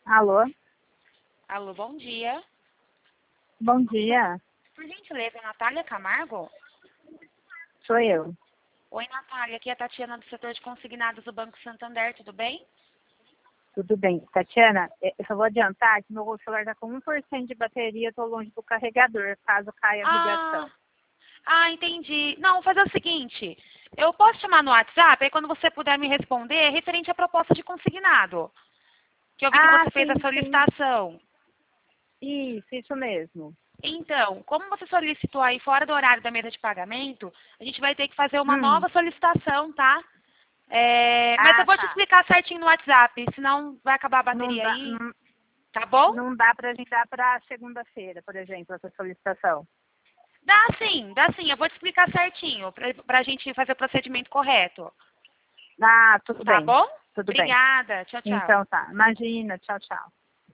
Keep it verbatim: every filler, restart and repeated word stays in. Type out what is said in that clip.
Alô? Alô, bom dia. Bom dia. Por gentileza, Natália Camargo? Sou eu. Oi, Natália. Aqui é a Tatiana do setor de consignados do Banco Santander, tudo bem? Tudo bem. Tatiana, eu só vou adiantar que meu celular está com um por cento de bateria, eu estou longe do carregador, caso caia a Ah, ligação. ah, entendi. Não, vou fazer o seguinte. Eu posso chamar no WhatsApp, aí quando você puder me responder, é referente à proposta de consignado. Que eu vi que Ah, você fez a sim, sim. solicitação. Isso, isso mesmo. Então, como você solicitou aí fora do horário da mesa de pagamento, a gente vai ter que fazer uma Hum. nova solicitação, tá? É, mas eu Ah, vou te tá. explicar certinho no WhatsApp, senão vai acabar a Não bateria dá, aí, não, tá bom? não dá para agendar para segunda-feira, por exemplo, essa solicitação. Dá sim, dá sim. Eu vou te explicar certinho, pra, pra gente fazer o procedimento correto. Ah, tudo Tá bem. bom? Tudo bem. Obrigada. Tchau, tchau. Então tá. Imagina. Tchau, tchau.